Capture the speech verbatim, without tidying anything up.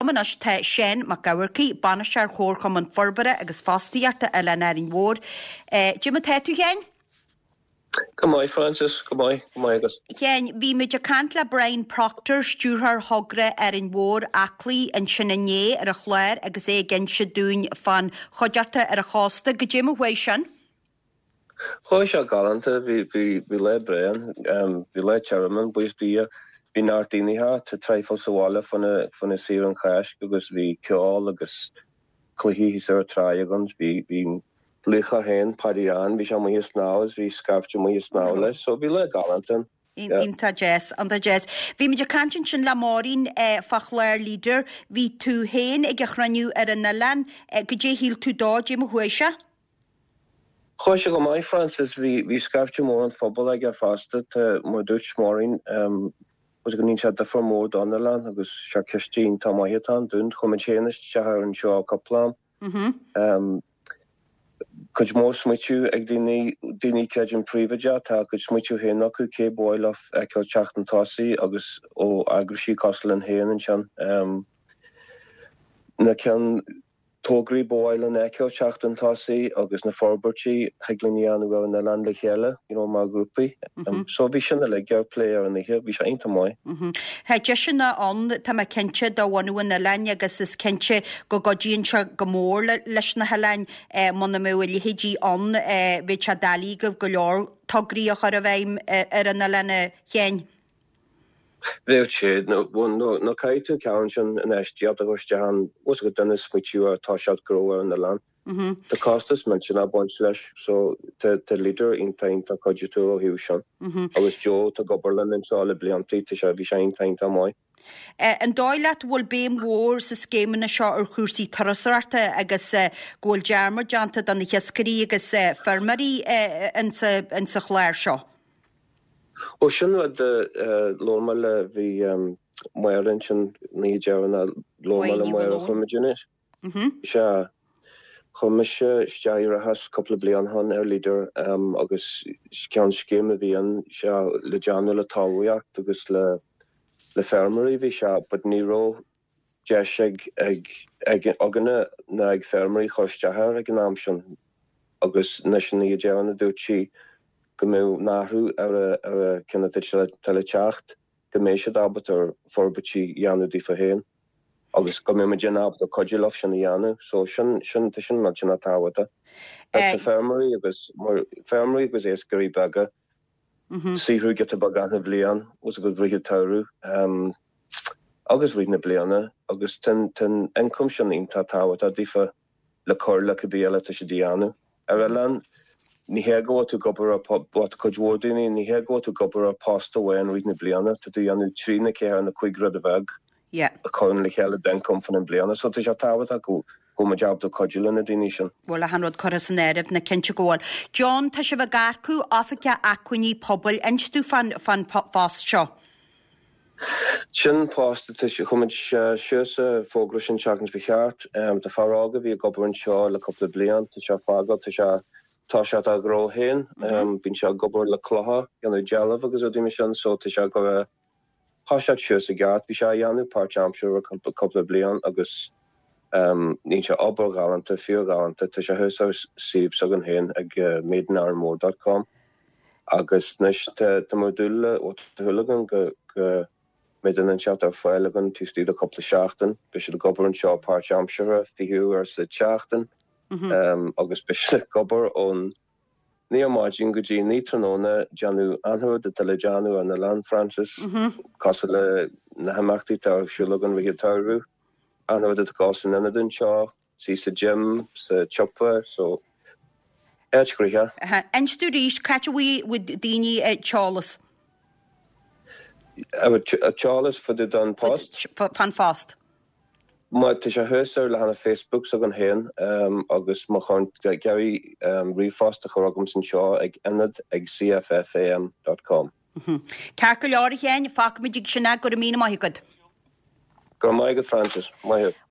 Cumanas te sin ma gawarci banisar chór chuman forbara agus fastiíarta a lenarin mór. Jim te tú hen? Goodbye, Francis. Goodbye. Goodbye, agus. Hen, vi me de cantla Brian Proctor stúrthar hogra ar an mór aclí an sinnané ar a chléir agus é gen se dún fan chojarta ar a chásta go Jim Huation. Chóis a galanta vi vi vi le Brian, um vi le chairman buis dia vi nartini ha te treifel sawala van a van a siren crash agus vi ceol agus cluhi his ar triagons vi vi licha hen padian vi am his naus vi skafte mo his naus so vi le galanta. Inta jazz, anda jazz. Vi me de cantin sin la morin fachléir leader vi tú hen ag chraniu ar an nalan go dé hil tú dá Jim Huisha. Chóis go mai Francis vi vi skafte mór an fphobal ag ar fasta te mo dúch morin um was go nín se de formód an land agus se Christine Tamahitan dún chomchéne se har an seo kaplan. Mhm. Um Could more smitchu ag dini dini kejin privaja ta could smitchu hen aku ke boil of ekel chachten tosi agus o agrishi kostlin hen and chan um na can togri boil and ekel chachten tosi agus na forberchi heglinian go na landle hele you know ma groupie um so vision the leg player in the here vi shain to moi mhm ha jeshna on ta ma kenche da wonu na lanya gus is kenche go godin cha gomor lesh na halan eh mon na mewli hiji on eh vi cha dali go golor togri a charaveim er na lana chen Veche no no no kaite council and S G up the Jahan was good done this which you are tosh out grower in the land. Mhm. The cost is mentioned a bunch slash so the the leader in time for Cogituro Hushan. Mhm. I was Joe to go Berlin and so Blianti to shall be shine time to moi. An dóileat bhfuil béim mór sa scéimena seo ar chúrsaí tarasarta agus ggóil dearmar deanta don na cheascarí agus fermarí in sa chléir seo. O sin de lomal vi Marinchen ni jarna lomal mo homogeneous. Mhm. Sha Commissioner Shaira has couple of blian han er leader um agus kan scheme vi an sha le janula tawia agus le le fermery vi sha but niro jeshig eg eg ogna na eg fermery khosta har eg namshon agus national jarna duchi Gemu nahu er er kind of telechacht gemeisje dabeter forbechi janu die verheen agus kom me jana de kodjelov shan janu so shan shan tishan na jana tawata the fermery was more fermery was es gary bagger see who get a bagan of leon was a good rigitaru um agus ri na bliana agus ten ten income shan in tawata difa le corla kbiela tishdianu eralan Ni her go to gober up what could wording ni her go to gober up pasta way and reading bliana to do anu trina ke and a quick red bag. Yeah. A currently held then come from bliana so to jata go go my job to codulin edition. Well a hundred corasonerev na kenche goal. John ta shiva garku Africa aquini pobl enstu fan fan fast show. Chin pasta to humid shoes fogrush chagins vi hart um the faraga vi gober and shaw a couple of blian to shafaga to sha Tasha a grow hen, um, bin sha gobor la cloha, yan jalav agus o dimission, so tisha go hasha shoes a gat, vi sha yanu part I'm sure a couple of blian agus um nisha obor galanta, fear galanta, tisha house sieve sugan hen ag maiden armor dot com agus nish te module o te hulligan go go midden and chat of filegan to steal a couple of shachten, bishop gobor and shaw part I'm sure the hu are the shachten. Um, agus bishop gober on near margin guji nitronona janu anhu de telejanu and the land Francis Costle nahamakti ta shulugan vigitaru anhu de cosin and the shaw see the gym the chopper so edge griha and studies catch we with dini at Charles I would a Charles for the done post fan fast Ma te se husar le hanna Facebook so gan hen um agus ma gan Gary um refast a choragum sin shaw ag enad ag c f f a m dot com. Mhm. Carcolari hen fa me dig sinna go mina mai good. Go mai good Francis. Mai